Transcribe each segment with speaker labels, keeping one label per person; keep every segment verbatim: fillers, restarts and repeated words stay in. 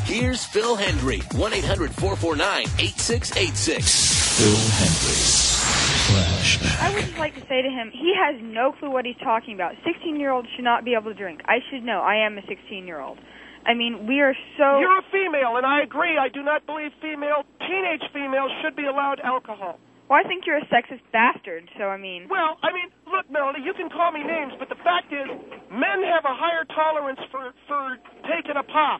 Speaker 1: Here's Phil Hendry, one eight hundred four four nine eight six eight six.
Speaker 2: Phil Hendry. Flashback.
Speaker 3: I would just like to say to him, he has no clue what he's talking about. sixteen-year-olds should not be able to drink. I should know. I am a sixteen-year-old. I mean, we are so...
Speaker 4: You're a female, and I agree. I do not believe female, teenage females should be allowed alcohol.
Speaker 3: Well, I think you're a sexist bastard, so I mean...
Speaker 4: Well, I mean, look, Melody, you can call me names, but the fact is, men have a higher tolerance for, for taking a pop.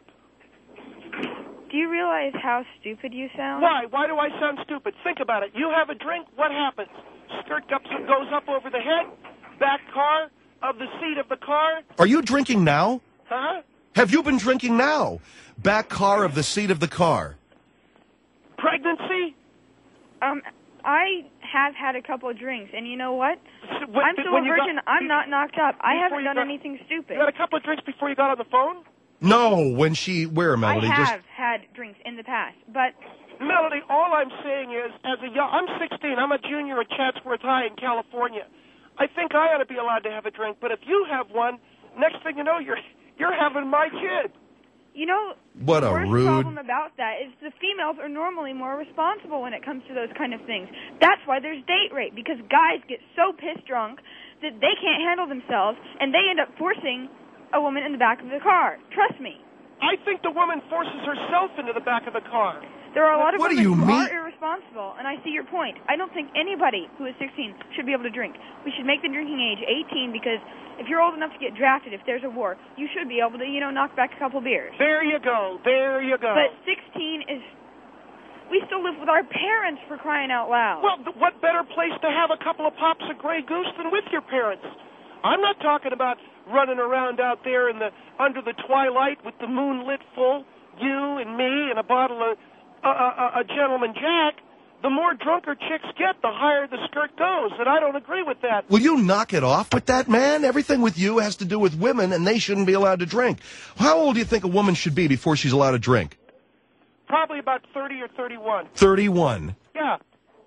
Speaker 3: Do you realize how stupid you sound?
Speaker 4: Why? Why do I sound stupid? Think about it. You have a drink, what happens? Skirt up, goes up over the head, back car of the seat of the car.
Speaker 5: Are you drinking now?
Speaker 4: Huh?
Speaker 5: Have you been drinking now? Back car of the seat of the car.
Speaker 4: Pregnancy?
Speaker 3: Um, I have had a couple of drinks, and you know what?
Speaker 4: So, when,
Speaker 3: I'm still
Speaker 4: when
Speaker 3: a
Speaker 4: you
Speaker 3: virgin.
Speaker 4: got,
Speaker 3: I'm not knocked up. I haven't done
Speaker 4: got,
Speaker 3: anything stupid.
Speaker 4: You had a couple of drinks before you got on the phone?
Speaker 5: No, when she... Where, Melody?
Speaker 3: I have
Speaker 5: Just...
Speaker 3: had drinks in the past, but...
Speaker 4: Melody, all I'm saying is, as a young... I'm sixteen. I'm a junior at Chatsworth High in California. I think I ought to be allowed to have a drink, but if you have one, next thing you know, you're you're having my kid.
Speaker 3: You know,
Speaker 5: what
Speaker 3: the
Speaker 5: a
Speaker 3: worst
Speaker 5: rude...
Speaker 3: problem about that is the females are normally more responsible when it comes to those kind of things. That's why there's date rape, because guys get so pissed drunk that they can't handle themselves, and they end up forcing a woman in the back of the car. Trust me.
Speaker 4: I think the woman forces herself into the back of the car.
Speaker 3: There are a lot of
Speaker 5: What do
Speaker 3: women
Speaker 5: you
Speaker 3: who
Speaker 5: mean?
Speaker 3: are irresponsible, and I see your point. I don't think anybody who is sixteen should be able to drink. We should make the drinking age eighteen, because if you're old enough to get drafted, if there's a war, you should be able to, you know, knock back a couple beers.
Speaker 4: There you go. There you go.
Speaker 3: But sixteen is... We still live with our parents, for crying out loud.
Speaker 4: Well, th- what better place to have a couple of pops of Grey Goose than with your parents? I'm not talking about running around out there in the under the twilight with the moon lit full, you and me and a bottle of uh, uh, a gentleman Jack. The more drunker chicks get, the higher the skirt goes, and I don't agree with that.
Speaker 5: Will you knock it off with that, man? Everything with you has to do with women, and they shouldn't be allowed to drink. How old do you think a woman should be before she's allowed to drink?
Speaker 4: Probably about thirty or thirty-one.
Speaker 5: thirty-one.
Speaker 4: Yeah.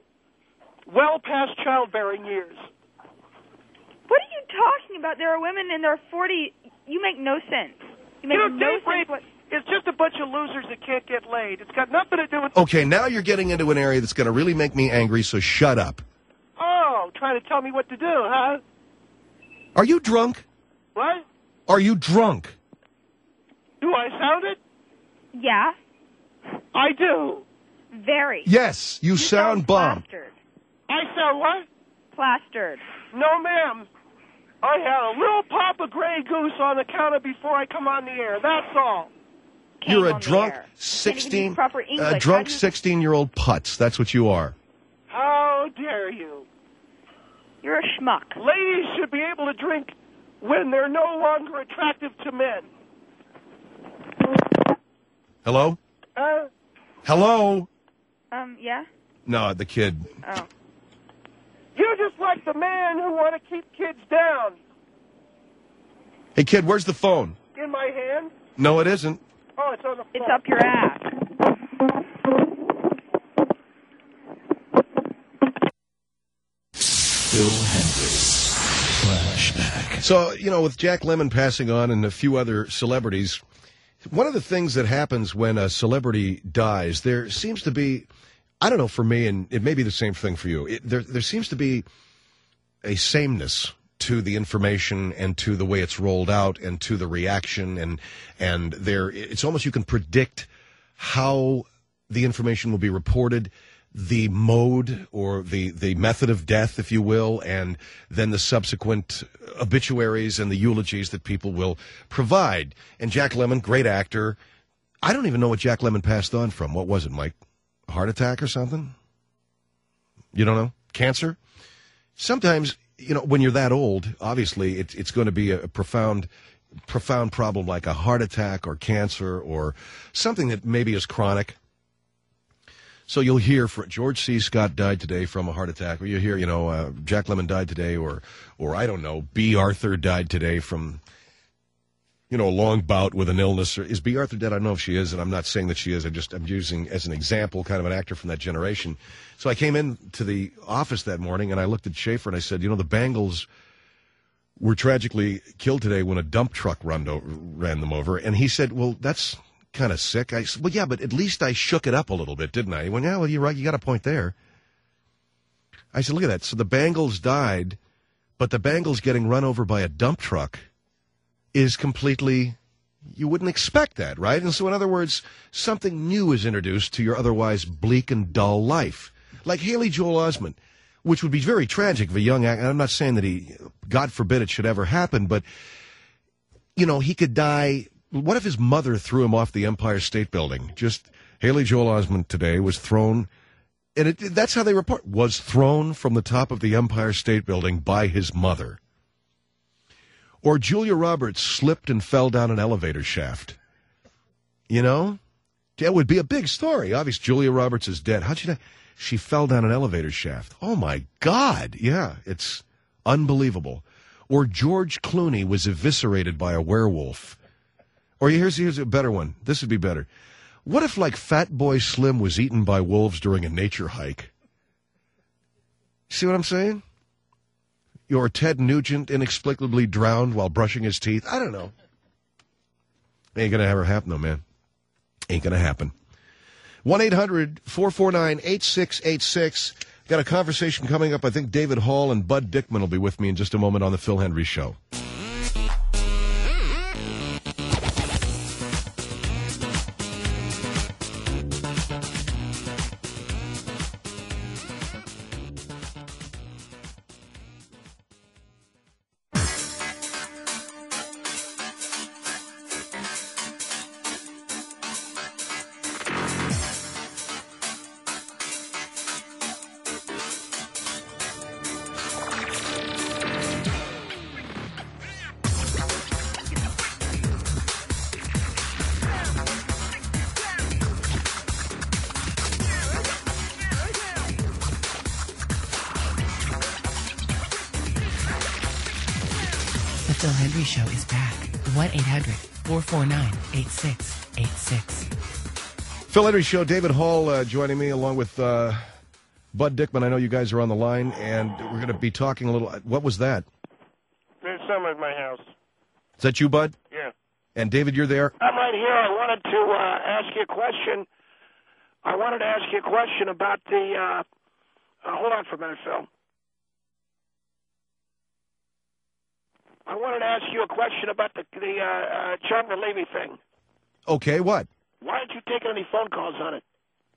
Speaker 4: Well past childbearing years.
Speaker 3: What are you talking about? There are women in their forties. You make no sense. You make
Speaker 4: You know,
Speaker 3: no
Speaker 4: date
Speaker 3: sense.
Speaker 4: rape
Speaker 3: What...
Speaker 4: is just a bunch of losers that can't get laid. It's got nothing to do with...
Speaker 5: Okay, now you're getting into an area that's going to really make me angry, so shut up.
Speaker 4: Oh, trying to tell me what to do, huh?
Speaker 5: Are you drunk?
Speaker 4: What?
Speaker 5: Are you drunk?
Speaker 4: Do I sound it?
Speaker 3: Yeah,
Speaker 4: I do.
Speaker 3: very.
Speaker 5: Yes, you,
Speaker 3: You
Speaker 5: sound bummed.
Speaker 3: plastered.
Speaker 4: I sound what?
Speaker 3: Plastered.
Speaker 4: No, ma'am. I had a little pop of Grey Goose on the counter before I come on the air. That's all.
Speaker 3: Came
Speaker 5: You're a
Speaker 3: on the
Speaker 5: drunk
Speaker 3: air. Can't even
Speaker 5: sixteen,
Speaker 3: use proper English.
Speaker 5: a
Speaker 3: How
Speaker 5: drunk
Speaker 3: do you-
Speaker 5: sixteen-year-old putz. That's what you are.
Speaker 4: How dare you?
Speaker 3: You're a schmuck.
Speaker 4: Ladies should be able to drink when they're no longer attractive to men.
Speaker 5: Hello?
Speaker 4: Uh,
Speaker 5: Hello?
Speaker 3: Um, yeah?
Speaker 5: No, the kid.
Speaker 3: Oh.
Speaker 4: you're just like the man who want to keep kids down.
Speaker 5: Hey, kid, where's the phone?
Speaker 4: In my hand?
Speaker 5: No, it isn't.
Speaker 4: Oh, it's on the
Speaker 3: It's
Speaker 4: phone.
Speaker 3: up your ass.
Speaker 2: Phil Hendry. Flashback.
Speaker 5: So, you know, with Jack Lemmon passing on and a few other celebrities, one of the things that happens when a celebrity dies, there seems to be, I don't know, for me, and it may be the same thing for you, it, there, there seems to be a sameness to the information and to the way it's rolled out and to the reaction, and and there, it's almost you can predict how the information will be reported, the mode or the, the method of death, if you will, and then the subsequent obituaries and the eulogies that people will provide. And Jack Lemmon, great actor. I don't even know what Jack Lemmon passed on from. What was it, Mike? A heart attack or something? You don't know? Cancer? Sometimes, you know, when you're that old, obviously it, it's going to be a, a profound profound problem like a heart attack or cancer or something that maybe is chronic. So you'll hear for George C. Scott died today from a heart attack, or you hear, you know, uh, Jack Lemmon died today, or, or I don't know, B. Arthur died today from, you know, a long bout with an illness. Or is B. Arthur dead? I don't know if she is, and I'm not saying that she is. I just I'm using as an example, kind of an actor from that generation. So I came in to the office that morning, and I looked at Schaefer, and I said, you know, the Bengals were tragically killed today when a dump truck run, ran them over. And he said, well, that's kind of sick. I said, well, yeah, but at least I shook it up a little bit, didn't I? He went, yeah, well, you're right. You got a point there. I said, look at that. So the Bengals died, but the Bengals getting run over by a dump truck is completely, you wouldn't expect that, right? And so in other words, something new is introduced to your otherwise bleak and dull life. Like Haley Joel Osment, which would be very tragic of a young actor. I'm not saying that he, God forbid it should ever happen, but, you know, he could die. What if his mother threw him off the Empire State Building? Just Haley Joel Osment today was thrown, and it, that's how they report, was thrown from the top of the Empire State Building by his mother. Or Julia Roberts slipped and fell down an elevator shaft. You know? That would be a big story. Obviously, Julia Roberts is dead. How'd she die? She fell down an elevator shaft. Oh, my God. Yeah, it's unbelievable. Or George Clooney was eviscerated by a werewolf. Or here's, here's a better one. This would be better. What if, like, Fat Boy Slim was eaten by wolves during a nature hike? See what I'm saying? Or Ted Nugent inexplicably drowned while brushing his teeth. I don't know. Ain't going to ever happen, though, man. Ain't going to happen. one eight hundred four four nine eight six eight six. Got a conversation coming up. I think David Hall and Bud Dickman will be with me in just a moment on the Phil Hendry Show.
Speaker 6: Phil Hendry Show is back. one eight hundred four four nine eight six eight six.
Speaker 5: Phil Hendry Show, David Hall uh, joining me along with uh, Bud Dickman. I know you guys are on the line, and we're going to be talking a little. What was that?
Speaker 4: There's someone at my house.
Speaker 5: Is that you, Bud?
Speaker 4: Yeah.
Speaker 5: And David, you're there?
Speaker 4: I'm right here. I wanted to uh, ask you a question. I wanted to ask you a question about the, uh, uh, hold on for a minute, Phil. I wanted to ask you a question about the, the uh, uh, Chandra Levy thing.
Speaker 5: Okay, what?
Speaker 4: Why aren't you taking any phone calls on it?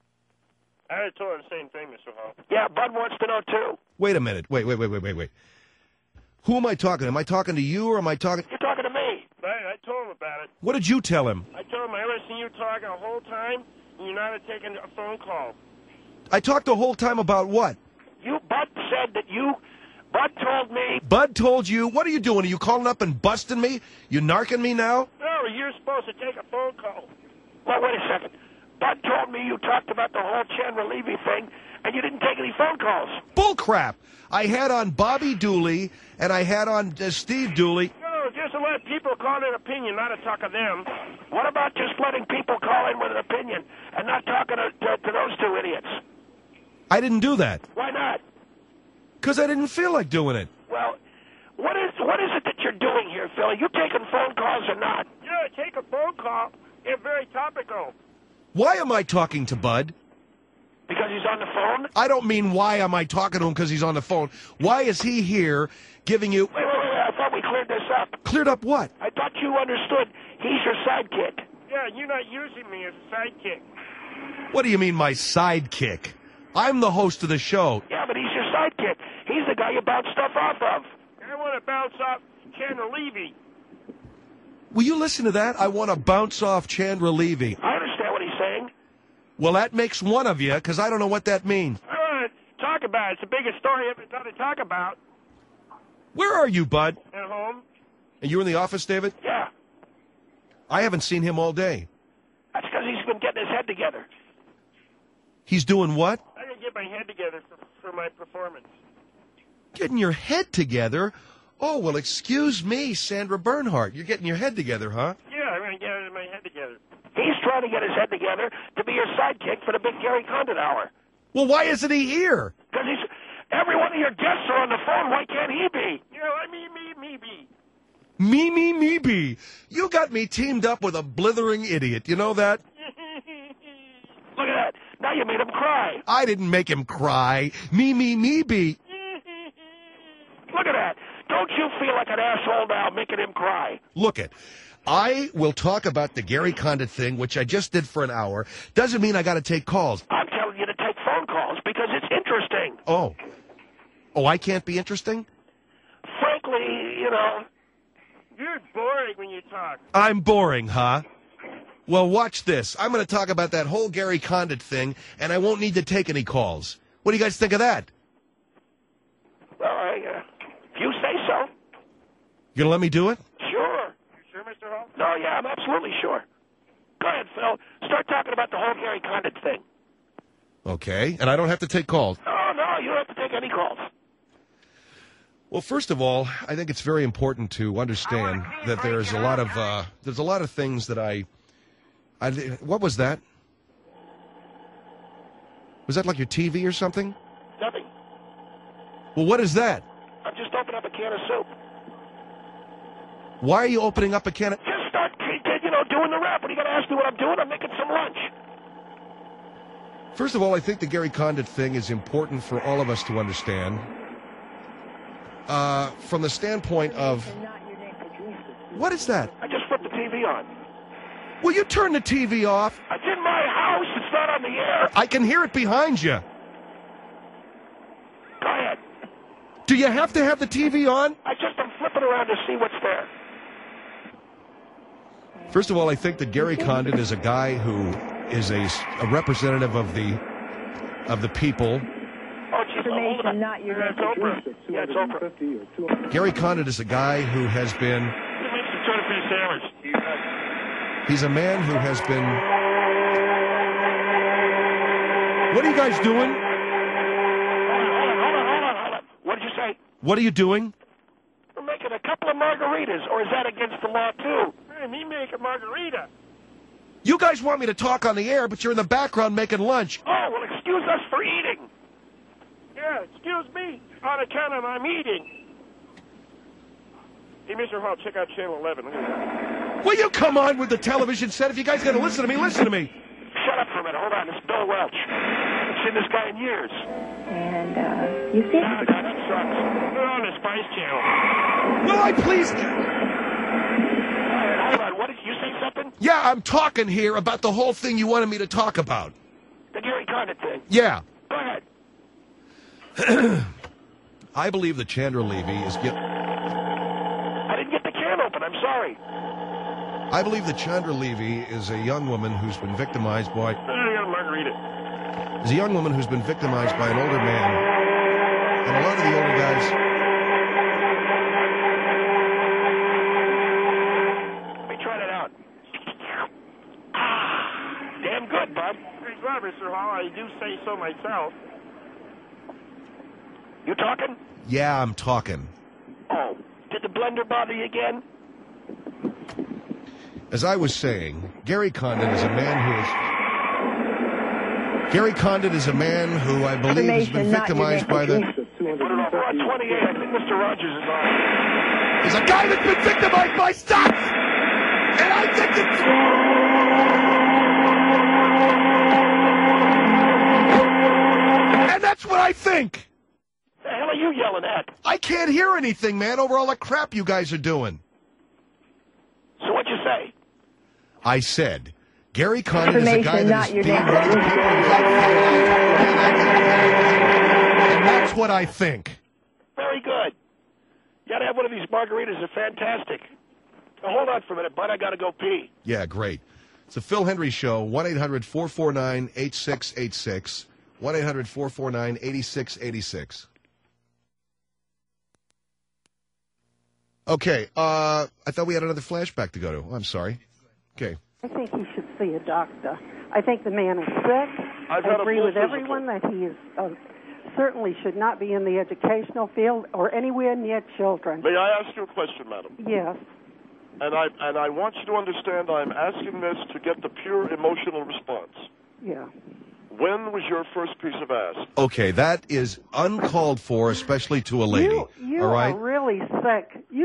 Speaker 7: I already told her the same thing, Mister Hall.
Speaker 4: Yeah, Bud wants to know, too.
Speaker 5: Wait a minute. Wait, wait, wait, wait, wait, wait. Who am I talking to? Am I talking to you or am I talking...
Speaker 4: You're talking to me.
Speaker 7: Right, I told him about it.
Speaker 5: What did you tell him?
Speaker 7: I told him I ever seen you talking the whole time, and you're not taking a phone call.
Speaker 5: I talked the whole time about what?
Speaker 4: You, Bud said that you... Bud told me...
Speaker 5: Bud told you? What are you doing? Are you calling up and busting me? You narking me now?
Speaker 7: No, you're supposed to take a phone call.
Speaker 4: Well, wait a second. Bud told me you talked about the whole Chandra Levy thing, and you didn't take any phone calls.
Speaker 5: Bull crap. I had on Bobby Dooley, and I had on uh, Steve Dooley.
Speaker 7: No, just to let people call their opinion, not to talk of them.
Speaker 4: What about just letting people call in with an opinion and not talking to, to, to those two idiots?
Speaker 5: I didn't do that.
Speaker 4: Why not?
Speaker 5: Because I didn't feel like doing it.
Speaker 4: Well, what is what is it that you're doing here, Phil? Are you taking phone calls or not?
Speaker 7: Yeah, take a phone call. It's very topical.
Speaker 5: Why am I talking to Bud?
Speaker 4: Because he's on the phone?
Speaker 5: I don't mean why am I talking to him because he's on the phone. Why is he here giving you...
Speaker 4: Wait, wait, wait. I thought we cleared this up.
Speaker 5: Cleared up what?
Speaker 4: I thought you understood he's your sidekick.
Speaker 7: Yeah, you're not using me as a sidekick.
Speaker 5: What do you mean my sidekick? I'm the host of the show.
Speaker 4: Yeah, but he's your sidekick. He's the guy you bounce stuff off of.
Speaker 7: I want to bounce off Chandra Levy.
Speaker 5: Will you listen to that? I want to bounce off Chandra Levy.
Speaker 4: I understand what he's saying.
Speaker 5: Well, that makes one of you, because I don't know what that means.
Speaker 7: I want to talk about it. It's the biggest story I've ever done to talk about.
Speaker 5: Where are you, Bud?
Speaker 7: At home.
Speaker 5: And you in the office, David?
Speaker 4: Yeah.
Speaker 5: I haven't seen him all day.
Speaker 4: That's because he's been getting his head together.
Speaker 5: He's doing what?
Speaker 7: I gotta get my head together for, for my performance.
Speaker 5: Getting your head together? Oh, well, excuse me, Sandra Bernhardt. You're getting your head together, huh?
Speaker 7: Yeah, I'm gonna get my head together.
Speaker 4: He's trying to get his head together to be your sidekick for the big Gary Condon hour.
Speaker 5: Well, why isn't he here?
Speaker 4: Because he's every one of your guests are on the phone. Why can't he be?
Speaker 7: You know, I mean, me, me, me.
Speaker 5: Me, me, me, be. You got me teamed up with a blithering idiot. You know that?
Speaker 7: Look at that. Now you made him cry.
Speaker 5: I didn't make him cry. Me, me, me, be.
Speaker 7: Look at that. Don't you feel like an asshole now making him cry?
Speaker 5: Look it. I will talk about the Gary Condit thing, which I just did for an hour. Doesn't mean I got to take calls.
Speaker 7: I'm telling you to take phone calls because it's interesting.
Speaker 5: Oh. Oh, I can't be interesting?
Speaker 7: Frankly, you know, you're boring when you talk.
Speaker 5: I'm boring, huh? Well, watch this. I'm going to talk about that whole Gary Condit thing, and I won't need to take any calls. What do you guys think of that?
Speaker 7: Well, I, uh, if you say so.
Speaker 5: You going to let me do it?
Speaker 7: Sure. You sure, Mister Hall? No, yeah, I'm absolutely sure. Go ahead, Phil. Start talking about the whole Gary Condit thing.
Speaker 5: Okay, and I don't have to take calls.
Speaker 7: No, no, you don't have to take any calls.
Speaker 5: Well, first of all, I think it's very important to understand that there's a lot of uh, there's a lot of things that I, I. What was that? Was that like your T V or something?
Speaker 7: Nothing.
Speaker 5: Well, what is that?
Speaker 7: I'm just opening up a can of soup.
Speaker 5: Why are you opening up a can of...
Speaker 7: Just start, you know, doing the rap. What are you going to ask me what I'm doing? I'm making some lunch.
Speaker 5: First of all, I think the Gary Condit thing is important for all of us to understand. Uh, from the standpoint of... What is that?
Speaker 7: I just flipped the T V on.
Speaker 5: Will you turn the T V off?
Speaker 7: It's in my house. It's not on the air.
Speaker 5: I can hear it behind you.
Speaker 7: Go ahead.
Speaker 5: Do you have to have the T V on?
Speaker 7: I just am flipping around to see what's there.
Speaker 5: First of all, I think that Gary Condit is a guy who is a, a representative of the of the people.
Speaker 7: Oh, geez, hold on. Not your yeah, it's Oprah. Yeah, it's Oprah.
Speaker 5: Gary Condit is a guy who has been... He's a man who has been... What are you guys doing?
Speaker 7: Hold on, hold on, hold on, hold on. What did you say?
Speaker 5: What are you doing?
Speaker 7: We're making a couple of margaritas, or is that against the law, too? Hey, me make a margarita.
Speaker 5: You guys want me to talk on the air, but you're in the background making lunch.
Speaker 7: Oh, well, excuse us for eating. Yeah, excuse me. On account of I'm eating. Hey, Mister Hall, check out Channel eleven.
Speaker 5: Will you come on with the television set? If you guys got to listen to me, listen to me.
Speaker 7: Shut up for a minute. Hold on. This is Bill Welch. I've seen this guy in years.
Speaker 8: And, uh, you see...
Speaker 7: No, no, that sucks. We're on the Spice Channel.
Speaker 5: Will I please...
Speaker 7: Hold on. What did you say something?
Speaker 5: Yeah, I'm talking here about the whole thing you wanted me to talk about.
Speaker 7: The Gary Condit thing?
Speaker 5: Yeah.
Speaker 7: Go ahead.
Speaker 5: I believe that Chandra Levy is... Get...
Speaker 7: I didn't get the can open. I'm sorry.
Speaker 5: I believe that Chandra Levy is a young woman who's been victimized by...
Speaker 7: I got a margarita.
Speaker 5: Is a young woman who's been victimized by an older man. And a lot of the older guys...
Speaker 7: Let me try that out. Ah, damn good, bud. Hey, glad, Mister Hall. I do say so myself. You talking?
Speaker 5: Yeah, I'm talking.
Speaker 7: Oh, did the blender bother you again?
Speaker 5: As I was saying, Gary Condit is a man who is... Gary Condit is a man who I believe has been victimized by the...
Speaker 7: Put it over on twenty-eight. I think Mister Rogers is on.
Speaker 5: He's a guy that's been victimized by stuff! And I think it's... And that's what I think!
Speaker 7: The hell are you yelling at?
Speaker 5: I can't hear anything, man, over all the crap you guys are doing.
Speaker 7: So what'd you say?
Speaker 5: I said, Gary Condit is a guy that is being one of the people and that's what I think.
Speaker 7: Very good. You gotta have one of these margaritas. They're fantastic. Now, hold on for a minute, bud. I gotta go pee.
Speaker 5: Yeah, great. It's the Phil Hendry Show, one eight hundred four four nine eight six eight six, one eight hundred four four nine eight six eight six. Okay, uh, I thought we had another flashback to go to. Oh, I'm sorry. Okay.
Speaker 9: I think he should see a doctor. I think the man is sick.
Speaker 7: I've
Speaker 9: I
Speaker 7: had
Speaker 9: agree
Speaker 7: a full
Speaker 9: with
Speaker 7: physical.
Speaker 9: everyone that he is uh, certainly should not be in the educational field or anywhere near children.
Speaker 10: May I ask you a question, madam?
Speaker 9: Yes.
Speaker 10: And I and I want you to understand I'm asking this to get the pure emotional response.
Speaker 9: Yeah.
Speaker 10: When was your first piece of ass?
Speaker 5: Okay, that is uncalled for, especially to a lady.
Speaker 9: You, you
Speaker 5: all right?
Speaker 9: are really sick. You should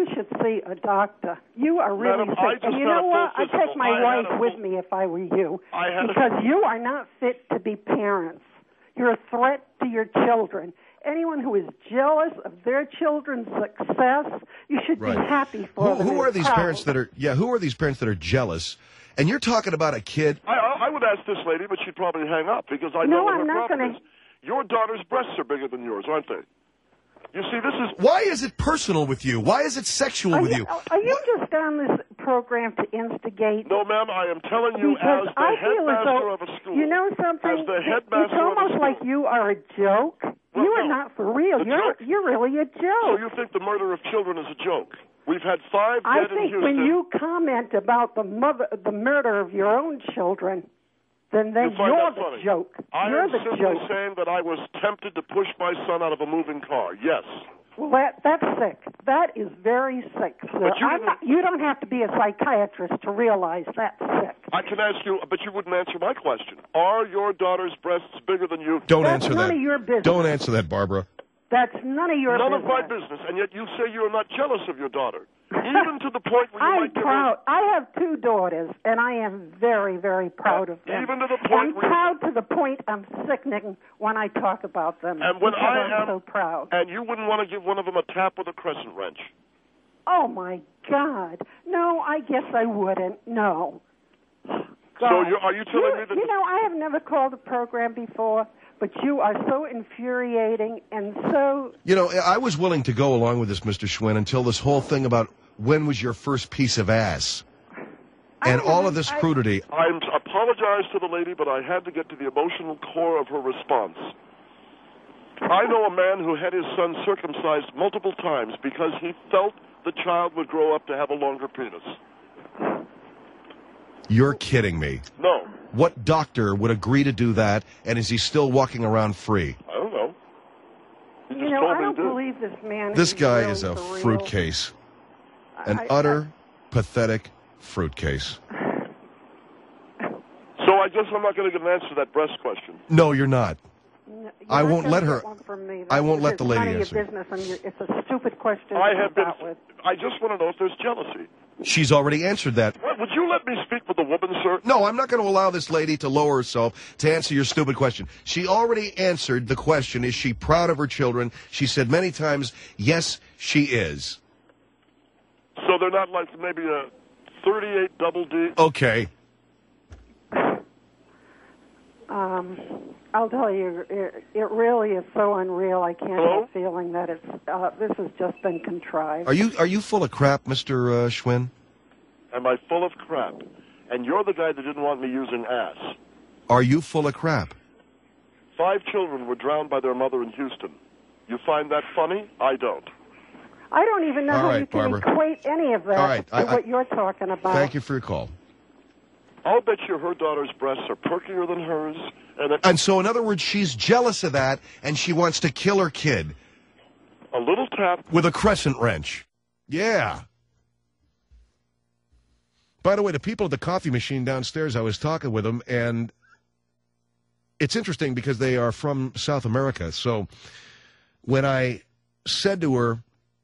Speaker 9: see a doctor. You are really
Speaker 10: Madam, I
Speaker 9: sick.
Speaker 10: just
Speaker 9: And you
Speaker 10: had
Speaker 9: know
Speaker 10: a
Speaker 9: what?
Speaker 10: full
Speaker 9: I'd take
Speaker 10: physical.
Speaker 9: my
Speaker 10: I had
Speaker 9: wife
Speaker 10: a
Speaker 9: with
Speaker 10: full-
Speaker 9: me if I were you.
Speaker 10: I had a-
Speaker 9: because you are not fit to be parents. You're a threat to your children. Anyone who is jealous of their children's success, you should
Speaker 5: Right.
Speaker 9: be happy for
Speaker 5: Who,
Speaker 9: them.
Speaker 5: who
Speaker 9: and
Speaker 5: are these
Speaker 9: proud.
Speaker 5: parents that are? Yeah, who are these parents that are jealous? And you're talking about a kid.
Speaker 10: I, I, I would ask this lady, but she'd probably hang up because I
Speaker 9: No,
Speaker 10: know what
Speaker 9: I'm
Speaker 10: her
Speaker 9: not
Speaker 10: problem
Speaker 9: gonna-
Speaker 10: is. Your daughter's breasts are bigger than yours, aren't they? You see, this is...
Speaker 5: Why is it personal with you? Why is it sexual
Speaker 9: Are
Speaker 5: with
Speaker 9: you,
Speaker 5: you?
Speaker 9: are you just on this program to instigate?
Speaker 10: No, ma'am, I am telling you
Speaker 9: Because
Speaker 10: as the
Speaker 9: I feel as
Speaker 10: headmaster
Speaker 9: though,
Speaker 10: of a school.
Speaker 9: you know something?
Speaker 10: As the
Speaker 9: It-
Speaker 10: headmaster
Speaker 9: it's
Speaker 10: of a
Speaker 9: almost
Speaker 10: school.
Speaker 9: like you are a joke.
Speaker 10: Well,
Speaker 9: you are
Speaker 10: no.
Speaker 9: not for real.
Speaker 10: The
Speaker 9: You're
Speaker 10: joke-
Speaker 9: you're really a
Speaker 10: So
Speaker 9: joke.
Speaker 10: you think the murder of children is a joke? We've had five
Speaker 9: I
Speaker 10: dead in
Speaker 9: think
Speaker 10: Houston.
Speaker 9: when you comment about the mother, the murder of your own children, then then
Speaker 10: You find
Speaker 9: you're
Speaker 10: that
Speaker 9: the
Speaker 10: funny.
Speaker 9: joke.
Speaker 10: I
Speaker 9: you're
Speaker 10: am
Speaker 9: the
Speaker 10: simply
Speaker 9: joke.
Speaker 10: saying that I was tempted to push my son out of a moving car. Yes.
Speaker 9: Well, that that's sick. That is very sick, sir.
Speaker 10: But you
Speaker 9: I'm
Speaker 10: didn't-
Speaker 9: not, you don't have to be a psychiatrist to realize that's sick.
Speaker 10: I can ask you, but you wouldn't answer my question. Are your daughter's breasts bigger than you?
Speaker 5: Don't
Speaker 9: That's
Speaker 5: answer
Speaker 9: none
Speaker 5: that.
Speaker 9: of your business.
Speaker 5: Don't answer that, Barbara.
Speaker 9: That's none of your
Speaker 10: None
Speaker 9: business.
Speaker 10: of my business, and yet you say you're not jealous of your daughter, even to the point where you
Speaker 9: I'm
Speaker 10: might give
Speaker 9: proud. I have two daughters, and I am very, very proud of them.
Speaker 10: Even to the point
Speaker 9: I'm
Speaker 10: where you-
Speaker 9: proud to the point I'm sickening when I talk about them.
Speaker 10: And when
Speaker 9: because
Speaker 10: I
Speaker 9: I'm
Speaker 10: am-
Speaker 9: so proud.
Speaker 10: and you wouldn't want to give one of them a tap with a crescent wrench.
Speaker 9: Oh my God! No, I guess I wouldn't. No.
Speaker 10: So
Speaker 9: God.
Speaker 10: you're, are you telling
Speaker 9: you,
Speaker 10: me that?
Speaker 9: You know, I have never called a program before, but you are so infuriating and so.
Speaker 5: You know, I was willing to go along with this, Mister Schwinn, until this whole thing about when was your first piece of ass, and all of this
Speaker 9: I-
Speaker 5: crudity.
Speaker 10: I apologize to the lady, but I had to get to the emotional core of her response. I know a man who had his son circumcised multiple times because he felt the child would grow up to have a longer penis.
Speaker 5: You're kidding me.
Speaker 10: No,
Speaker 5: What doctor would agree to do that, and is he still walking around free?
Speaker 10: I don't know. He
Speaker 9: You
Speaker 10: just
Speaker 9: know,
Speaker 10: told
Speaker 9: I
Speaker 10: me
Speaker 9: don't
Speaker 10: he did.
Speaker 9: believe this man.
Speaker 5: This guy
Speaker 9: really
Speaker 5: is a
Speaker 9: for real.
Speaker 5: fruitcase. An
Speaker 9: I-
Speaker 5: utter, pathetic fruitcase.
Speaker 10: So I guess I'm not going to get an answer to that breast question.
Speaker 5: No, you're not.
Speaker 9: You're
Speaker 5: I
Speaker 9: not
Speaker 5: won't
Speaker 9: gonna
Speaker 5: let
Speaker 9: get
Speaker 5: her-
Speaker 9: one from me.
Speaker 5: I won't
Speaker 9: That's-
Speaker 5: let the
Speaker 9: it's
Speaker 5: lady
Speaker 9: none of
Speaker 5: answer.
Speaker 9: your business, and you, it's a stupid question
Speaker 10: I
Speaker 9: to
Speaker 10: have
Speaker 9: start
Speaker 10: been.
Speaker 9: with.
Speaker 10: I just want to know if there's jealousy.
Speaker 5: She's already answered that.
Speaker 10: What, would you let me speak with the woman, sir?
Speaker 5: No, I'm not going to allow this lady to lower herself to answer your stupid question. She already answered the question, is she proud of her children? She said many times, yes, she is.
Speaker 10: So they're not like maybe a thirty-eight double D?
Speaker 5: Okay.
Speaker 9: Um, I'll tell you, it, it really is so unreal. I can't
Speaker 10: Hello?
Speaker 9: help feeling that it's uh, this has just been contrived.
Speaker 5: Are you are you full of crap, Mister Uh, Schwinn?
Speaker 10: Am I full of crap? And you're the guy that didn't want me using ass.
Speaker 5: Are you full of crap?
Speaker 10: Five children were drowned by their mother in Houston. You find that funny? I don't.
Speaker 9: I don't even know
Speaker 5: All
Speaker 9: how
Speaker 5: right,
Speaker 9: you can
Speaker 5: Barbara.
Speaker 9: equate any of that
Speaker 5: All right,
Speaker 9: to
Speaker 5: I- I-
Speaker 9: what you're talking about.
Speaker 5: Thank you for your call.
Speaker 10: I'll bet you her daughter's breasts are perkier than hers. And that
Speaker 5: And so, in other words, she's jealous of that, and she wants to kill her kid
Speaker 10: a little tap.
Speaker 5: with a crescent wrench. Yeah. By the way, the people at the coffee machine downstairs, I was talking with them, and it's interesting because they are from South America. So when I said to her,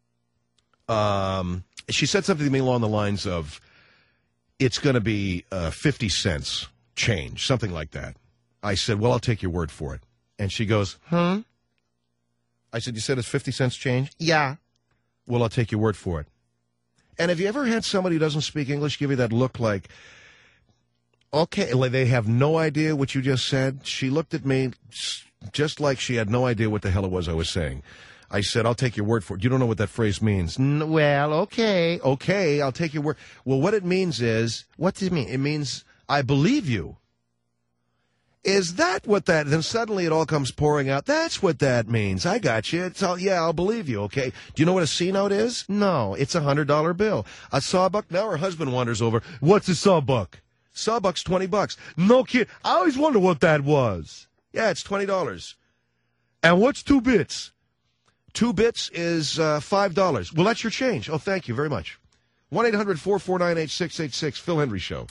Speaker 5: um, she said something to me along the lines of, it's going to be uh, fifty cents change, something like that. I said, well, I'll take your word for it. And she goes, huh? I said, you said it's fifty cents change? Yeah. Well, I'll take your word for it. And have you ever had somebody who doesn't speak English give you that look like, okay, like they have no idea what you just said? She looked at me just like she had no idea what the hell it was I was saying. I said, I'll take your word for it. You don't know what that phrase means. N- well, okay, okay, I'll take your word. Well, what it means is, what does it mean? It means, I believe you. Is that what that, then suddenly it all comes pouring out. That's what that means. I got you. It's all, yeah, I'll believe you, okay? Do you know what a C-note is? No, it's a one hundred dollar bill. A sawbuck, now her husband wanders over. What's a sawbuck? Sawbuck's twenty bucks. No kid. I always wonder what that was. Yeah, it's twenty dollars. And what's two bits? Two bits is uh, five dollars. Well, that's your change. Oh, thank you very much. one eight hundred four four nine eight six eight six, Phil Hendry Show.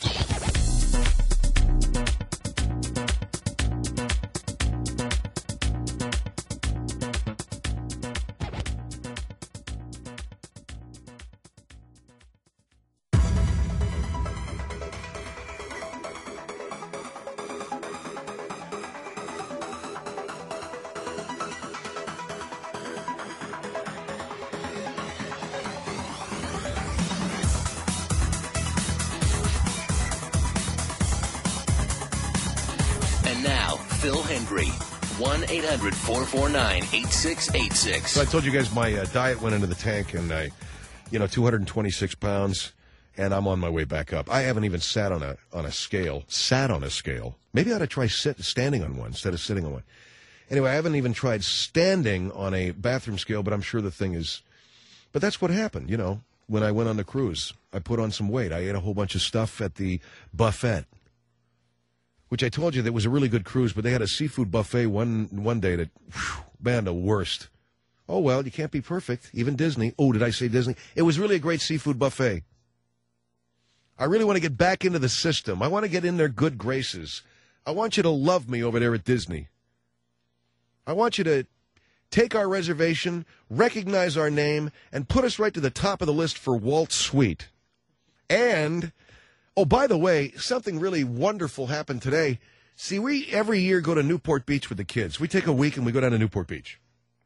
Speaker 1: Phil Hendry. one eight hundred four four nine eight six eight six.
Speaker 5: So I told you guys my uh, diet went into the tank, and I, you know, two hundred twenty-six pounds, and I'm on my way back up. I haven't even sat on a on a scale. Sat on a scale. Maybe I ought to try sit, standing on one instead of sitting on one. Anyway, I haven't even tried standing on a bathroom scale, but I'm sure the thing is... But that's what happened, you know, when I went on the cruise. I put on some weight. I ate a whole bunch of stuff at the buffet, which I told you that was a really good cruise, but they had a seafood buffet one one day that, whew, man, the worst. Oh, well, you can't be perfect. Even Disney. Oh, did I say Disney? It was really a great seafood buffet. I really want to get back into the system. I want to get in their good graces. I want you to love me over there at Disney. I want you to take our reservation, recognize our name, and put us right to the top of the list for Walt Suite. And, oh, by the way, something really wonderful happened today. See, we every year go to Newport Beach with the kids. We take a week and we go down to Newport Beach.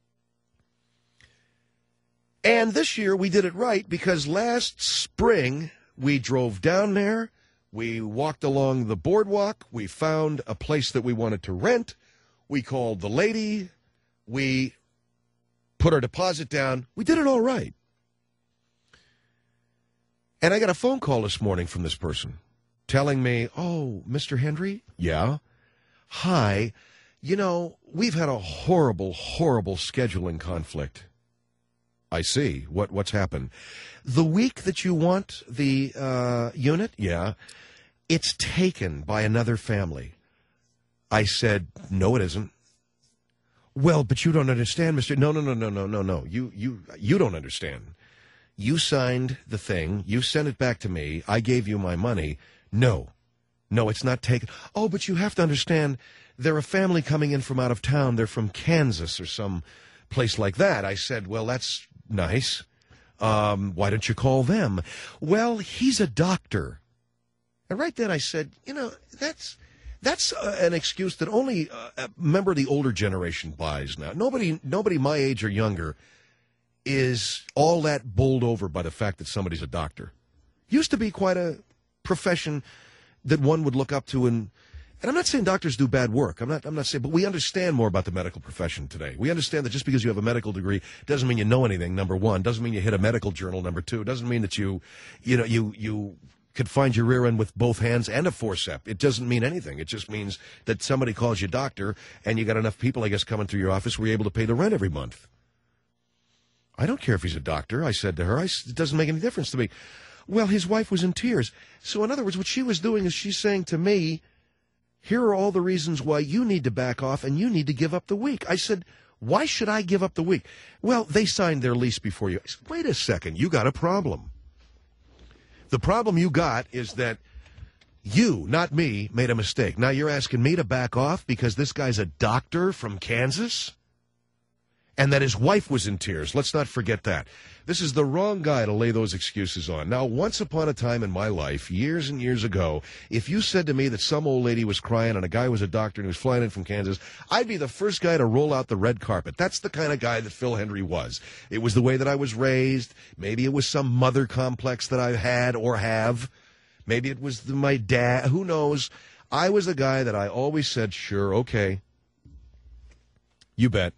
Speaker 5: And this year we did it right because last spring we drove down there, we walked along the boardwalk, we found a place that we wanted to rent, we called the lady, we put our deposit down. We did it all right. And I got a phone call this morning from this person telling me, oh, Mister Hendry? Yeah. Hi. You know, we've had a horrible, horrible scheduling conflict. I see. What What's happened? The week that you want the uh, unit? Yeah. It's taken by another family. I said, no, it isn't. Well, but you don't understand, Mister No, no, no, no, no, no, no. You, you, you don't understand. You signed the thing. You sent it back to me. I gave you my money. No. No, it's not taken. Oh, but you have to understand, they're a family coming in from out of town. They're from Kansas or some place like that. I said, well, that's nice. Um, why don't you call them? Well, he's a doctor. And right then I said, you know, that's... That's uh, an excuse that only uh, a member of the older generation buys now. Nobody, nobody my age or younger is all that bowled over by the fact that somebody's a doctor. Used to be quite a profession that one would look up to, and and I'm not saying doctors do bad work. I'm not. I'm not saying, but we understand more about the medical profession today. We understand that just because you have a medical degree doesn't mean you know anything. Number one, doesn't mean you hit a medical journal. Number two, doesn't mean that you, you know, you you. could find your rear end with both hands and a forceps. It doesn't mean anything. It just means that somebody calls you doctor, and you got enough people, I guess, coming through your office where you're able to pay the rent every month. I don't care if he's a doctor, I said to her. I, it doesn't make any difference to me. Well, his wife was in tears. So in other words, what she was doing is she's saying to me, here are all the reasons why you need to back off and you need to give up the week. I said, why should I give up the week? Well, they signed their lease before you. I said, wait a second, you got a problem. The problem you got is that you, not me, made a mistake. Now you're asking me to back off because this guy's a doctor from Kansas? And that his wife was in tears. Let's not forget that. This is the wrong guy to lay those excuses on. Now, once upon a time in my life, years and years ago, if you said to me that some old lady was crying and a guy was a doctor and he was flying in from Kansas, I'd be the first guy to roll out the red carpet. That's the kind of guy that Phil Hendry was. It was the way that I was raised. Maybe it was some mother complex that I had or have. Maybe it was the, my dad. Who knows? I was the guy that I always said, sure, okay. You bet.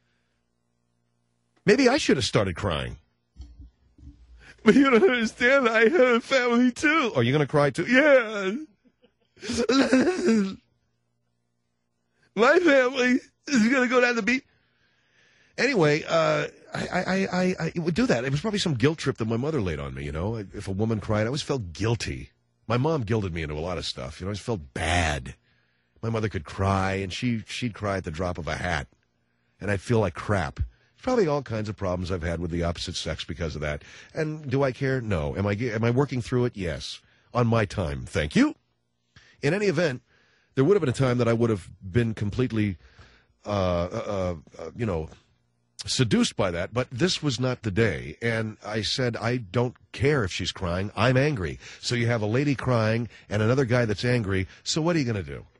Speaker 5: Maybe I should have started crying. But you don't understand. I have a family, too. Are you going to cry, too? Yeah. My family is going to go down the beach. Anyway, uh, I, I, I, I would do that. It was probably some guilt trip that my mother laid on me, you know. If a woman cried, I always felt guilty. My mom guilted me into a lot of stuff. You know, I just felt bad. My mother could cry, and she, she'd cry at the drop of a hat. And I'd feel like crap. Probably all kinds of problems I've had with the opposite sex because of that. And do I care? No. Am I am I working through it? Yes. On my time. Thank you. In any event, there would have been a time that I would have been completely, uh, uh, uh, you know, seduced by that. But this was not the day. And I said, I don't care if she's crying. I'm angry. So you have a lady crying and another guy that's angry. So what are you going to do?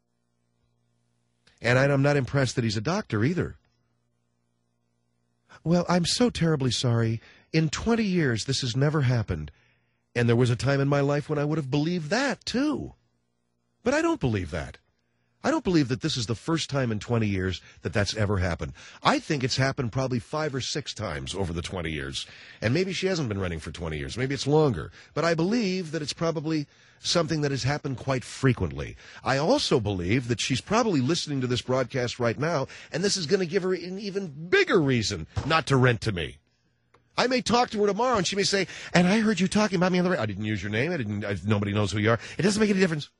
Speaker 5: And I'm not impressed that he's a doctor either. Well, I'm so terribly sorry. In twenty years, this has never happened. And there was a time in my life when I would have believed that, too. But I don't believe that. I don't believe that this is the first time in twenty years that that's ever happened. I think it's happened probably five or six times over the twenty years. And maybe she hasn't been running for twenty years. Maybe it's longer. But I believe that it's probably something that has happened quite frequently. I also believe that she's probably listening to this broadcast right now, and this is going to give her an even bigger reason not to rent to me. I may talk to her tomorrow, and she may say, and I heard you talking about me on the radio. I didn't use your name. I didn't. I, nobody knows who you are. It doesn't make any difference.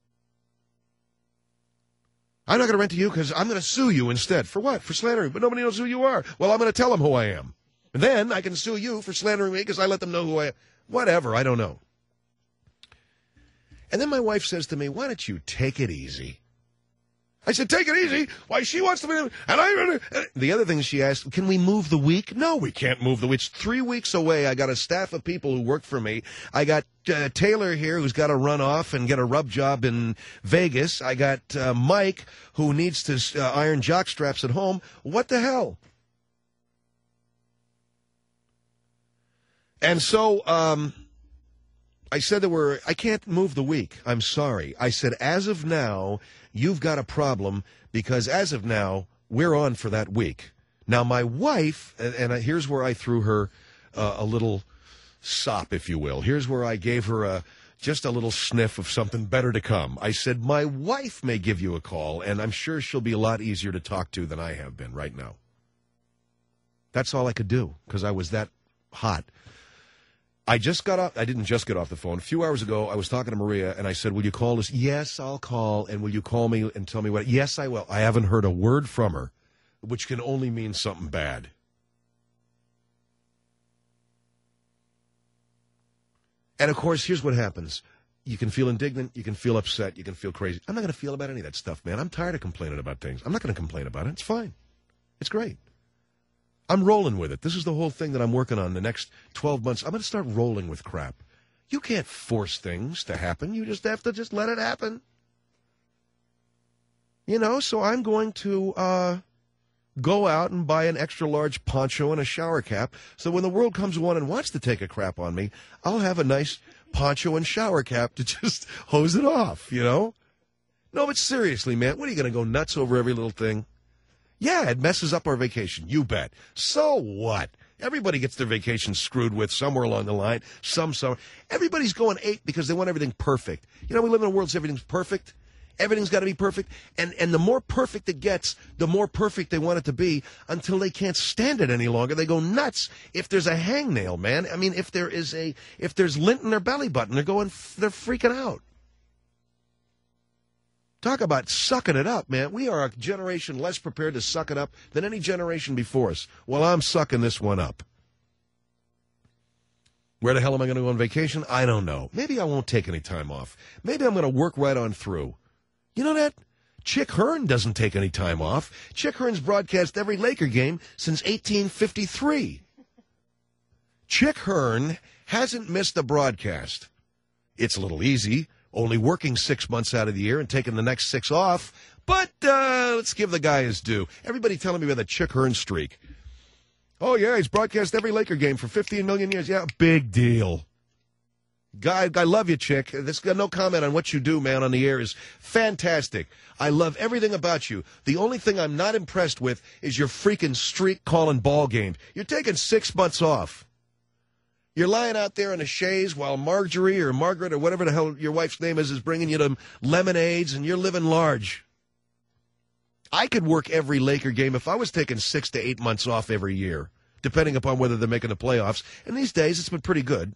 Speaker 5: I'm not going to rent to you because I'm going to sue you instead. For what? For slandering. But nobody knows who you are. Well, I'm going to tell them who I am. And then I can sue you for slandering me because I let them know who I am. Whatever. I don't know. And then my wife says to me, why don't you take it easy? I said, take it easy? Why, she wants to be... And I... The other thing she asked, can we move the week? No, we can't move the week. It's three weeks away. I got a staff of people who work for me. I got uh, Taylor here who's got to run off and get a rub job in Vegas. I got uh, Mike who needs to uh, iron jock straps at home. What the hell? And so... um I said that we're, I can't move the week. I'm sorry. I said, as of now, you've got a problem because as of now, we're on for that week. Now, my wife, and, and here's where I threw her uh, a little sop, if you will. Here's where I gave her a, just a little sniff of something better to come. I said, my wife may give you a call, and I'm sure she'll be a lot easier to talk to than I have been right now. That's all I could do because I was that hot. I just got off, I didn't just get off the phone. A few hours ago, I was talking to Maria, and I said, will you call us? Yes, I'll call, and will you call me and tell me what? Yes, I will. I haven't heard a word from her, which can only mean something bad. And, of course, here's what happens. You can feel indignant, you can feel upset, you can feel crazy. I'm not going to feel about any of that stuff, man. I'm tired of complaining about things. I'm not going to complain about it. It's fine. It's great. I'm rolling with it. This is the whole thing that I'm working on the next twelve months. I'm going to start rolling with crap. You can't force things to happen. You just have to just let it happen. You know, so I'm going to uh, go out and buy an extra large poncho and a shower cap so when the world comes along and wants to take a crap on me, I'll have a nice poncho and shower cap to just hose it off, you know? No, but seriously, man, what are you going to go nuts over every little thing? Yeah, it messes up our vacation. You bet. So what? Everybody gets their vacation screwed with somewhere along the line. Some, some. Everybody's going ape because they want everything perfect. You know, we live in a world where everything's perfect. Everything's got to be perfect. And and the more perfect it gets, the more perfect they want it to be until they can't stand it any longer. They go nuts if there's a hangnail, man. I mean, if there is a, if there's lint in their belly button, they're going, they're freaking out. Talk about sucking it up, man. We are a generation less prepared to suck it up than any generation before us. Well, I'm sucking this one up. Where the hell am I going to go on vacation? I don't know. Maybe I won't take any time off. Maybe I'm going to work right on through. You know that? Chick Hearn doesn't take any time off. Chick Hearn's broadcast every Laker game since eighteen fifty-three. Chick Hearn hasn't missed a broadcast. It's a little easy. Only working six months out of the year and taking the next six off. But uh, let's give the guy his due. Everybody telling me about the Chick Hearn streak. Oh, yeah, he's broadcast every Laker game for fifteen million years. Yeah, big deal. Guy, I love you, Chick. This got no comment on what you do, man, on the air is fantastic. I love everything about you. The only thing I'm not impressed with is your freaking streak calling ball games. You're taking six months off. You're lying out there in a chaise while Marjorie or Margaret or whatever the hell your wife's name is is bringing you them lemonades, and you're living large. I could work every Laker game if I was taking six to eight months off every year, depending upon whether they're making the playoffs. And these days, it's been pretty good.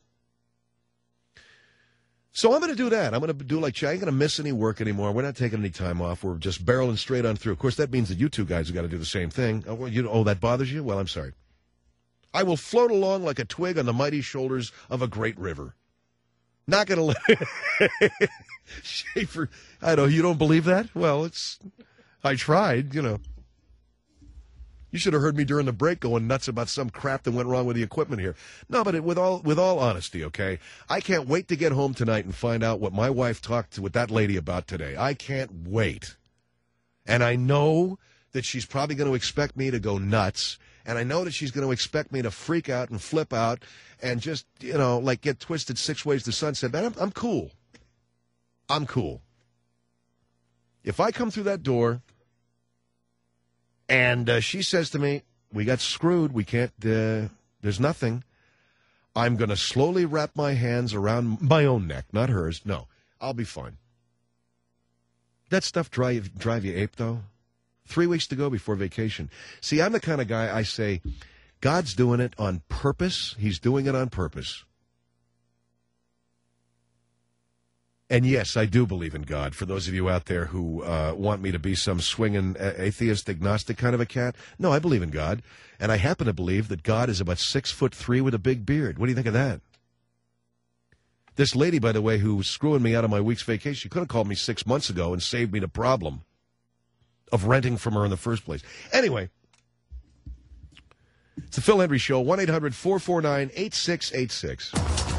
Speaker 5: So I'm going to do that. I'm going to do like, I ain't going to miss any work anymore. We're not taking any time off. We're just barreling straight on through. Of course, that means that you two guys have got to do the same thing. Oh, you, oh that bothers you? Well, I'm sorry. I will float along like a twig on the mighty shoulders of a great river. Not going to let... Schaefer, I know, you don't believe that? Well, it's... I tried, you know. You should have heard me during the break going nuts about some crap that went wrong with the equipment here. No, but it, with all with all honesty, okay, I can't wait to get home tonight and find out what my wife talked with that lady about today. I can't wait. And I know that she's probably going to expect me to go nuts. And I know that she's going to expect me to freak out and flip out and just, you know, like get twisted six ways to sunset. But I'm, I'm cool. I'm cool. If I come through that door and uh, she says to me, we got screwed, we can't, uh, there's nothing, I'm going to slowly wrap my hands around my own neck, not hers. No, I'll be fine. That stuff drive, drive you ape, though? Three weeks to go before vacation. See, I'm the kind of guy I say, God's doing it on purpose. He's doing it on purpose. And yes, I do believe in God. For those of you out there who uh, want me to be some swinging atheist, agnostic kind of a cat, no, I believe in God. And I happen to believe that God is about six foot three with a big beard. What do you think of that? This lady, by the way, who was screwing me out of my week's vacation, she could have called me six months ago and saved me the problem of renting from her in the first place. Anyway, it's the Phil Hendry Show, one eight hundred four four nine eight six eight six.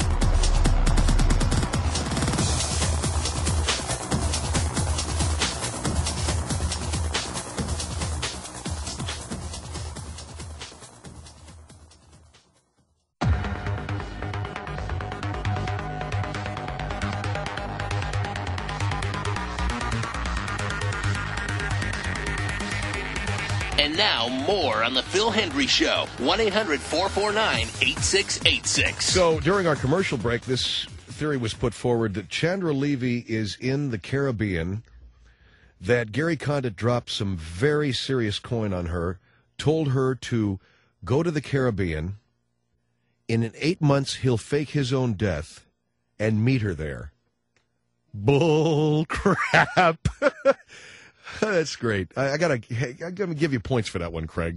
Speaker 1: And now, more on the Phil Hendry Show. one eight hundred four four nine eight six eight six.
Speaker 5: So, during our commercial break, this theory was put forward that Chandra Levy is in the Caribbean, that Gary Condit dropped some very serious coin on her, told her to go to the Caribbean. In eight months, he'll fake his own death and meet her there. Bull crap. That's great. I, I gotta, hey, I'm gonna give you points for that one, Craig.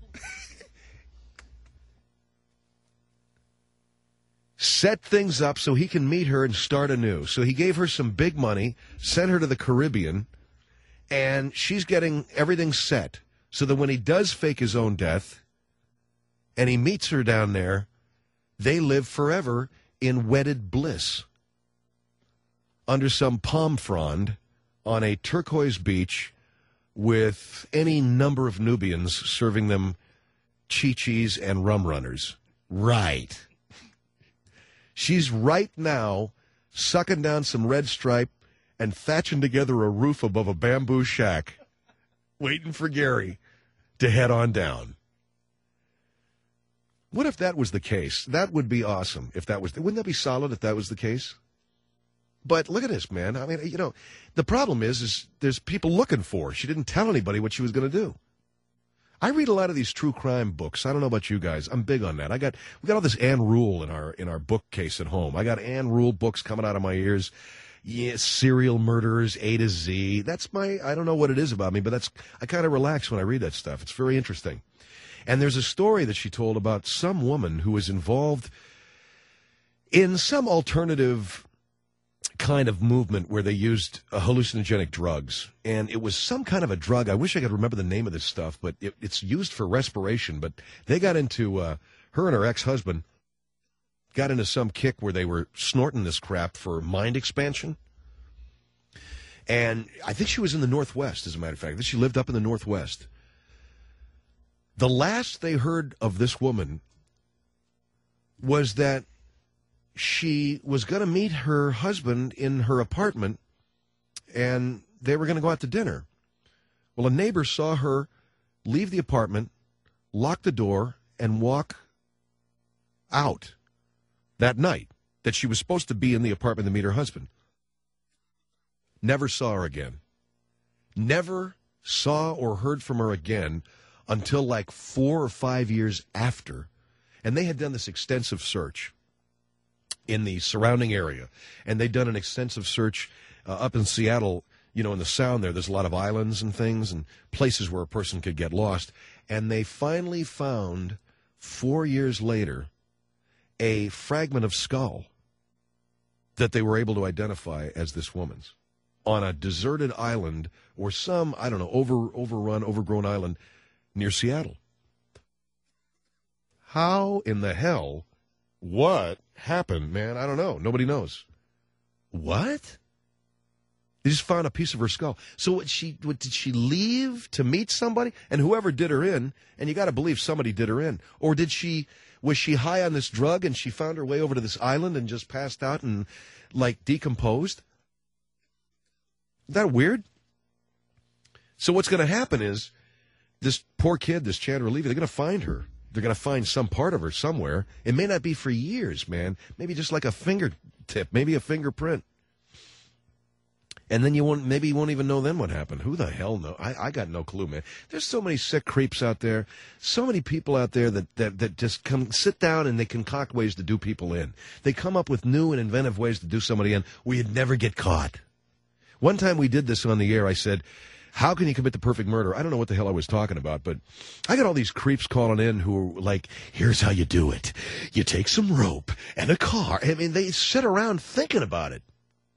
Speaker 5: Set things up so he can meet her and start anew. So he gave her some big money, sent her to the Caribbean, and she's getting everything set so that when he does fake his own death and he meets her down there, they live forever in wedded bliss under some palm frond on a turquoise beach with any number of Nubians serving them chi-chis and rum runners. Right. She's right now sucking down some red stripe and thatching together a roof above a bamboo shack, waiting for Gary to head on down. What if that was the case? That would be awesome if that was. Wouldn't that be solid if that was the case? But look at this, man. I mean, you know, the problem is, is there's people looking for her. She didn't tell anybody what she was going to do. I read a lot of these true crime books. I don't know about you guys. I'm big on that. I got we got all this Ann Rule in our in our bookcase at home. I got Ann Rule books coming out of my ears. Yeah, serial murderers, A to Z. That's my. I don't know what it is about me, but that's. I kind of relax when I read that stuff. It's very interesting. And there's a story that she told about some woman who was involved in some alternative kind of movement where they used uh, hallucinogenic drugs. And it was some kind of a drug. I wish I could remember the name of this stuff, but it, it's used for respiration. But they got into, uh, her and her ex-husband got into some kick where they were snorting this crap for mind expansion. And I think she was in the Northwest, as a matter of fact. I think she lived up in the Northwest. The last they heard of this woman was that she was going to meet her husband in her apartment, and they were going to go out to dinner. Well, a neighbor saw her leave the apartment, lock the door, and walk out that night that she was supposed to be in the apartment to meet her husband. Never saw her again. Never saw or heard from her again until like four or five years after. And they had done this extensive search in the surrounding area. And they'd done an extensive search uh, up in Seattle, you know, in the Sound there. There's a lot of islands and things and places where a person could get lost. And they finally found, four years later, a fragment of skull that they were able to identify as this woman's on a deserted island or some, I don't know, over overrun, overgrown island near Seattle. How in the hell, what happened, man? I don't know. Nobody knows. What? They just found a piece of her skull. So what, she, what, did she leave to meet somebody? And whoever did her in, and you got to believe somebody did her in. Or did she, was she high on this drug and she found her way over to this island and just passed out and, like, decomposed? Is that weird? So what's going to happen is this poor kid, this Chandra Levy, they're going to find her. They're going to find some part of her somewhere. It may not be for years, man. Maybe just like a fingertip, maybe a fingerprint. And then you won't, maybe you won't even know then what happened. Who the hell knows? I, I got no clue, man. There's so many sick creeps out there. So many people out there that, that, that just come sit down and they concoct ways to do people in. They come up with new and inventive ways to do somebody in. We'd never get caught. One time we did this on the air. I said, how can you commit the perfect murder? I don't know what the hell I was talking about, but I got all these creeps calling in who are like, here's how you do it. You take some rope and a car. I mean, they sit around thinking about it.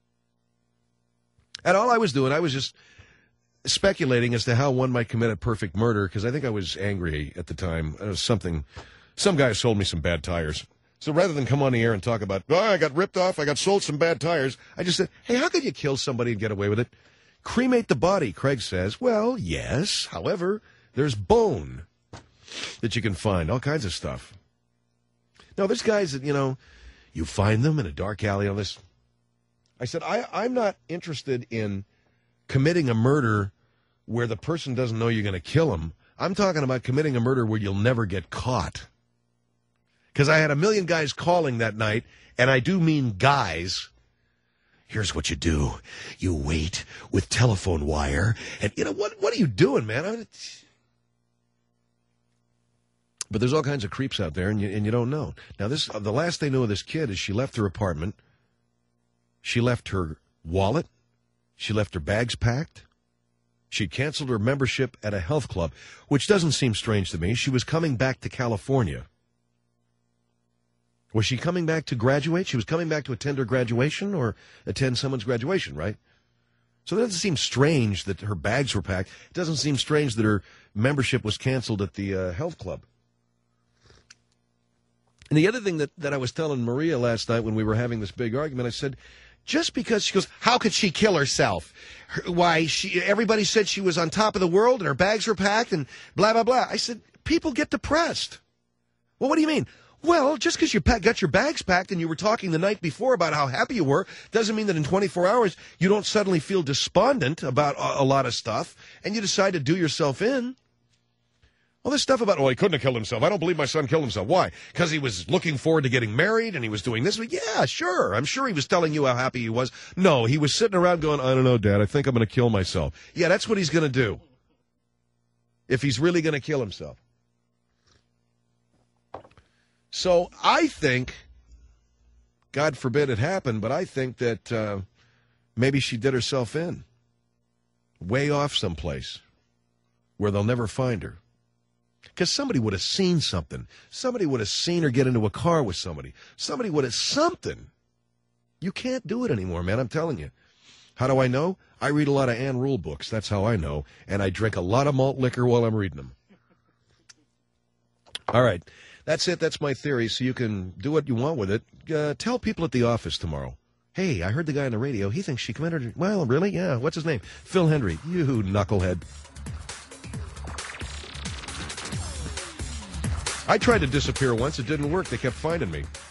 Speaker 5: And all I was doing, I was just speculating as to how one might commit a perfect murder, because I think I was angry at the time. It was something, some guy sold me some bad tires. So rather than come on the air and talk about, oh, I got ripped off, I got sold some bad tires, I just said, hey, how could you kill somebody and get away with it? Cremate the body, Craig says. Well, yes. However, there's bone that you can find, all kinds of stuff. Now, there's guys that, you know, you find them in a dark alley on this. I said, I, I'm not interested in committing a murder where the person doesn't know you're going to kill him. I'm talking about committing a murder where you'll never get caught. Because I had a million guys calling that night, and I do mean guys. Here's what you do. You wait with telephone wire, and, you know, what What are you doing, man? I mean, it's... But there's all kinds of creeps out there, and you, and you don't know. Now, this the last they knew of this kid is she left her apartment. She left her wallet. She left her bags packed. She canceled her membership at a health club, which doesn't seem strange to me. She was coming back to California. Was she coming back to graduate? She was coming back to attend her graduation or attend someone's graduation, right? So it doesn't seem strange that her bags were packed. It doesn't seem strange that her membership was canceled at the uh, health club. And the other thing that, that I was telling Maria last night when we were having this big argument, I said, just because she goes, how could she kill herself? Her, why, she? Everybody said she was on top of the world and her bags were packed and blah, blah, blah. I said, people get depressed. Well, what do you mean? Well, just because you pack, got your bags packed and you were talking the night before about how happy you were doesn't mean that in twenty-four hours you don't suddenly feel despondent about a, a lot of stuff and you decide to do yourself in. All this stuff about, oh, he couldn't have killed himself. I don't believe my son killed himself. Why? Because he was looking forward to getting married and he was doing this. Yeah, sure. I'm sure he was telling you how happy he was. No, he was sitting around going, I don't know, Dad. I think I'm going to kill myself. Yeah, that's what he's going to do if he's really going to kill himself. So I think, God forbid it happened, but I think that uh, maybe she did herself in, way off someplace where they'll never find her. Because somebody would have seen something. Somebody would have seen her get into a car with somebody. Somebody would have something. You can't do it anymore, man, I'm telling you. How do I know? I read a lot of Ann Rule books. That's how I know. And I drink a lot of malt liquor while I'm reading them. All right. That's it. That's my theory. So you can do what you want with it. Uh, tell people at the office tomorrow. Hey, I heard the guy on the radio. He thinks she committed... Well, really? Yeah. What's his name? Phil Hendry. You knucklehead. I tried to disappear once. It didn't work. They kept finding me.